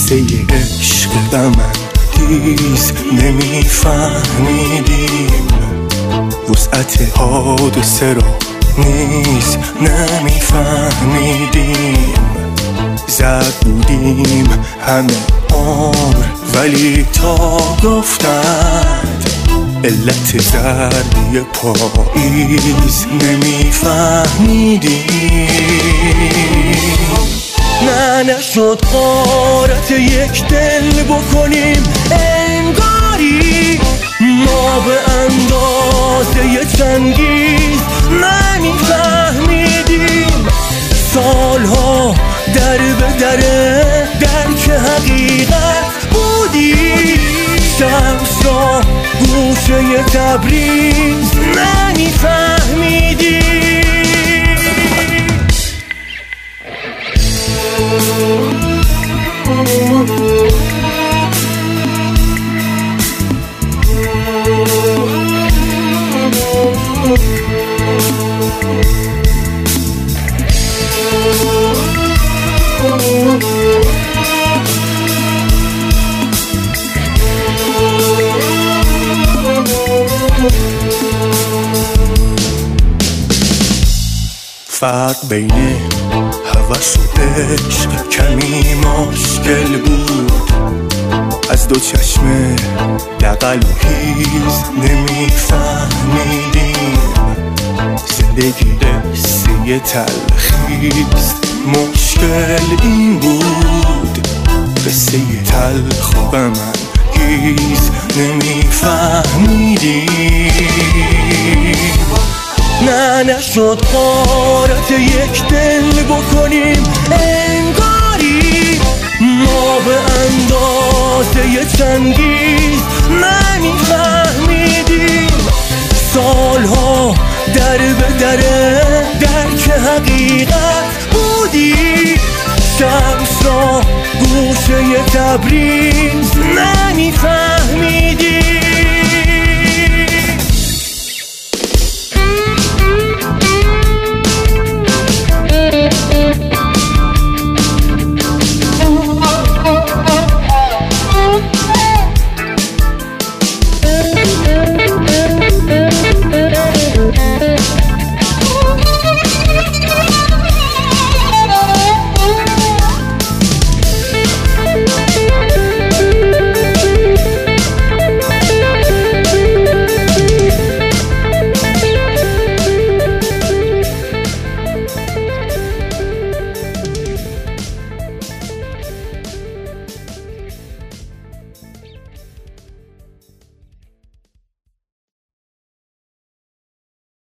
قصه عشق غم‌انگیز نمیفهمیدیم، وسعت حادثه را نیز نمیفهمیدیم. زد بودیم همه عمر ولی تا گفتند علت زردی پاییز نمیفهمیدیم. نه نشد غارت یک دل بکنیم، انگاری ما به اندازه چنگیز نمیفهمیدیم. سالها در به درک حقیقت بودیم، شمس را گوشه تبریز نمیفهمیدیم. فرق بین هوس و عشق کمی مشکل بود، از دو چشم دغل و هیز نمیفهمیدیم. زندگی قصه تلخیست، مشکل این بود قصه تلخ و غم‌انگیز نمیفهمیدیم. نه نشد غارت یک دل بکنیم، انگاری ما به اندازه چنگیز نمیفهمیدیم. سالها در به درک حقیقت بودیم، شمس را گوشه تبریز نمیفهمیدیم.